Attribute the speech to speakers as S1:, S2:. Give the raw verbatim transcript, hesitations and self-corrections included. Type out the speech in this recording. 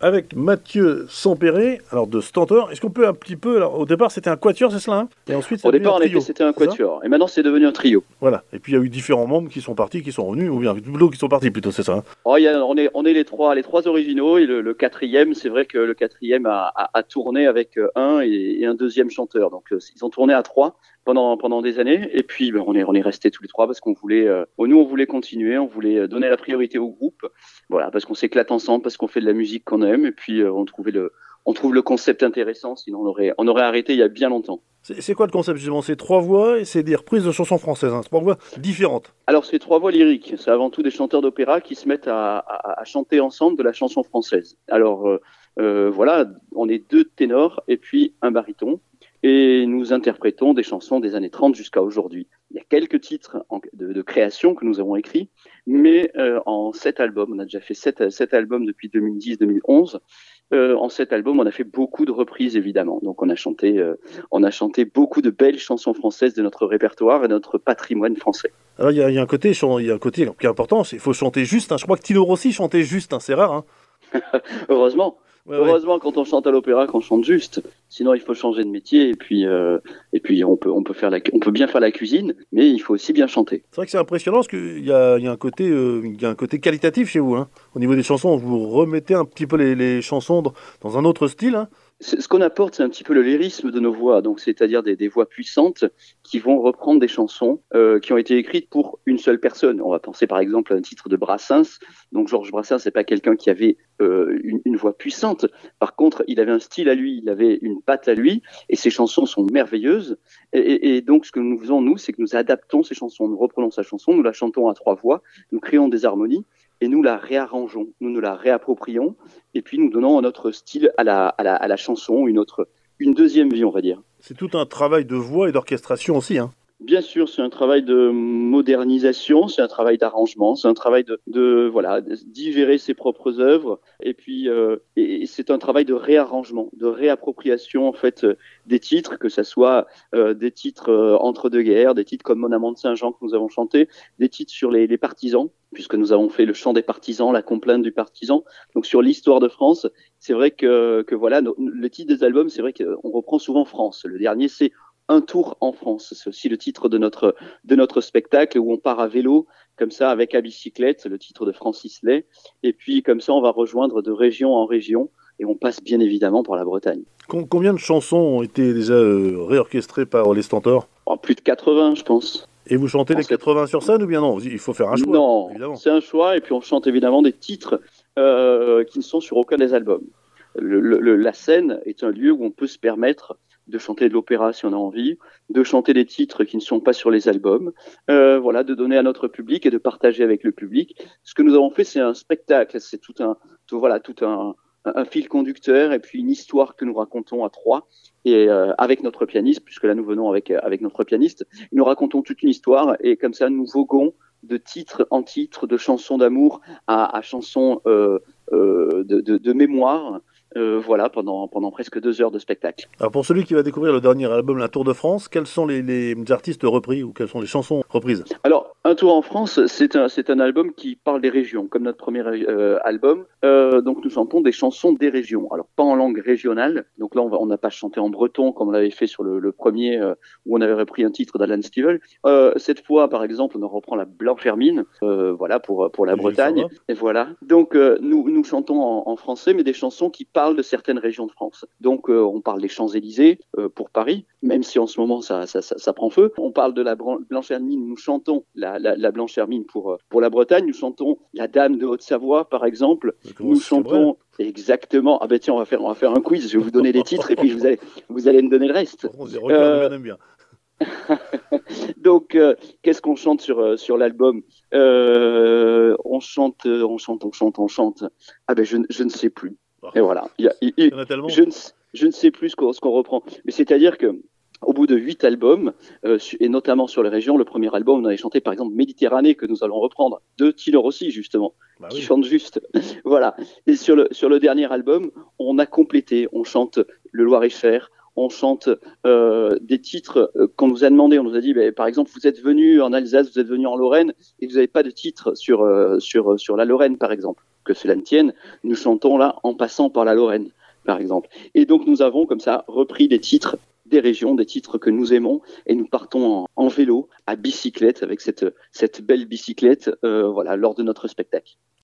S1: avec Mathieu Sampéré, alors de Stentor. Est-ce qu'on peut un petit peu... Alors, au départ, c'était un quatuor, c'est cela hein et ensuite,
S2: Au départ, en effet, c'était un quatuor. Et maintenant, c'est devenu un trio.
S1: Voilà. Et puis, il y a eu différents membres qui sont partis, qui sont revenus, ou bien plutôt qui sont partis, plutôt, c'est ça hein
S2: oh, y a, on, est, on est les trois, les trois originaux. Et le, le quatrième, c'est vrai que le quatrième a, a, a tourné avec un et, et un deuxième chanteur. Donc, euh, ils ont tourné à trois pendant pendant des années. Et puis, ben, on est on est restés tous les trois parce qu'on voulait, euh, nous, on voulait continuer, on voulait donner la priorité au groupe. Voilà, parce qu'on s'éclate ensemble, parce qu'on fait de la musique qu'on aime. Et puis, euh, on trouvait le on trouve le concept intéressant. Sinon, on aurait on aurait arrêté il y a bien longtemps.
S1: C'est, c'est quoi le concept justement? C'est trois voix et c'est des reprises de chansons françaises, hein, trois voix différentes.
S2: Alors c'est trois voix lyriques, c'est avant tout des chanteurs d'opéra qui se mettent à, à, à chanter ensemble de la chanson française. Alors euh, euh, voilà, on est deux ténors et puis un baryton et nous interprétons des chansons des années trente jusqu'à aujourd'hui. Il y a quelques titres en, de, de création que nous avons écrits, mais euh, en sept albums, on a déjà fait sept, sept albums depuis deux mille dix deux mille onze. Euh, en sept albums, on a fait beaucoup de reprises évidemment. Donc on a chanté, euh, on a chanté beaucoup de belles chansons françaises de notre répertoire et de notre patrimoine français.
S1: Alors il y, y a un côté, il y a un côté qui est important, il faut chanter juste. Hein. Je crois que Tino Rossi chantait juste, hein, c'est rare. Hein.
S2: Heureusement.
S1: Ouais,
S2: Heureusement
S1: ouais.
S2: quand on chante à l'opéra, qu'on chante juste. Sinon, il faut changer de métier et puis euh, et puis on peut on peut faire la on peut bien faire la cuisine, mais il faut aussi bien chanter.
S1: C'est vrai que c'est impressionnant parce qu'il y a, y a un côté euh, il y a un côté qualitatif chez vous. Hein. Au niveau des chansons, vous remettez un petit peu les, les chansons dans un autre style. Hein.
S2: C'est, ce qu'on apporte, c'est un petit peu le lyrisme de nos voix, donc c'est-à-dire des, des voix puissantes qui vont reprendre des chansons euh, qui ont été écrites pour une seule personne. On va penser par exemple à un titre de Brassens. Donc Georges Brassens, c'est pas quelqu'un qui avait euh, une, une voix puissante. Par contre, il avait un style à lui, il avait une patte à lui, et ses chansons sont merveilleuses. Et, et, et donc, ce que nous faisons nous, c'est que nous adaptons ces chansons, nous reprenons sa chanson, nous la chantons à trois voix, nous créons des harmonies. Et nous la réarrangeons, nous nous la réapproprions, et puis nous donnons notre style à la, à la, à la chanson, une autre, une deuxième vie, on va dire.
S1: C'est tout un travail de voix et d'orchestration aussi, hein.
S2: Bien sûr, c'est un travail de modernisation, c'est un travail d'arrangement, c'est un travail de, de voilà, de digérer ses propres œuvres, et puis euh, et c'est un travail de réarrangement, de réappropriation en fait euh, des titres, que ça soit euh, des titres euh, entre deux guerres, des titres comme Mon amant de Saint-Jean que nous avons chanté, des titres sur les, les partisans, puisque nous avons fait le chant des partisans, la complainte du partisan, donc sur l'histoire de France. C'est vrai que que voilà, nos, le titre des albums, c'est vrai qu'on reprend souvent France. Le dernier, c'est Un tour en France, c'est aussi le titre de notre de notre spectacle où on part à vélo comme ça avec à bicyclette, le titre de Francis Lay, et puis comme ça on va rejoindre de région en région et on passe bien évidemment par la Bretagne.
S1: Combien de chansons ont été déjà euh, réorchestrées par les Stentors?
S2: Oh, plus de quatre-vingts, je pense.
S1: Et vous chantez en les cette... quatre-vingts sur scène ou bien non? Il faut faire un choix.
S2: Non,
S1: évidemment.
S2: C'est un choix et puis on chante évidemment des titres euh, qui ne sont sur aucun des albums. Le, le, la scène est un lieu où on peut se permettre de chanter de l'opéra si on a envie, de chanter des titres qui ne sont pas sur les albums, euh, voilà, de donner à notre public et de partager avec le public. Ce que nous avons fait, c'est un spectacle, c'est tout un, tout, voilà, tout un, un fil conducteur et puis une histoire que nous racontons à trois et euh, avec notre pianiste, puisque là nous venons avec avec notre pianiste, nous racontons toute une histoire et comme ça nous voguons de titre en titre, de chansons d'amour à, à chansons euh, euh, de, de, de mémoire. Euh, voilà, pendant, pendant presque deux heures de spectacle.
S1: Alors pour celui qui va découvrir le dernier album, La Tour de France, quels sont les, les artistes repris ou quelles sont les chansons reprises?
S2: Alors, Un tour en France, c'est un, c'est un album qui parle des régions, comme notre premier euh, album. Euh, donc nous chantons des chansons des régions. Alors pas en langue régionale, donc là on n'a pas chanté en breton comme on l'avait fait sur le, le premier, euh, où on avait repris un titre d'Alan Stivell. Euh, cette fois, par exemple, on reprend la Blanche Hermine, euh, voilà, pour, pour la et Bretagne. Et voilà. Donc euh, nous, nous chantons en, en français, mais des chansons qui parlent de certaines régions de France. Donc euh, on parle des Champs-Élysées euh, pour Paris, même si en ce moment ça, ça, ça, ça prend feu. On parle de la Blanche Hermine, nous chantons la, la, la Blanche Hermine pour, pour la Bretagne, nous chantons la Dame de Haute-Savoie par exemple, nous chantons exactement, ah ben tiens on va faire, on va faire un quiz, je vais vous donner les titres et puis vous allez, vous allez me donner le reste.
S1: On se regarde, euh... on aime bien.
S2: Donc, euh, qu'est-ce qu'on chante sur euh, sur l'album? euh, On chante, on chante, on chante, on chante. Ah ben je, je ne sais plus. Et voilà. Il y a, il, il,
S1: y en a tellement.
S2: Je ne, je ne sais plus ce qu'on, ce qu'on reprend. Mais c'est-à-dire que au bout de huit albums, euh, et notamment sur les régions, le premier album, on avait chanté par exemple Méditerranée que nous allons reprendre de Tino Rossi justement, bah qui oui. chante juste. Voilà. Et sur le sur le dernier album, on a complété. On chante le Loir-et-Cher. On chante euh, des titres euh, qu'on nous a demandé. On nous a dit, bah, par exemple, vous êtes venu en Alsace, vous êtes venu en Lorraine, et vous n'avez pas de titre sur euh, sur sur la Lorraine, par exemple. que cela ne tienne, nous chantons là En passant par la Lorraine, par exemple. Et donc nous avons comme ça repris des titres des régions, des titres que nous aimons, et nous partons en, en vélo, à bicyclette, avec cette, cette belle bicyclette, euh, voilà, lors de notre spectacle.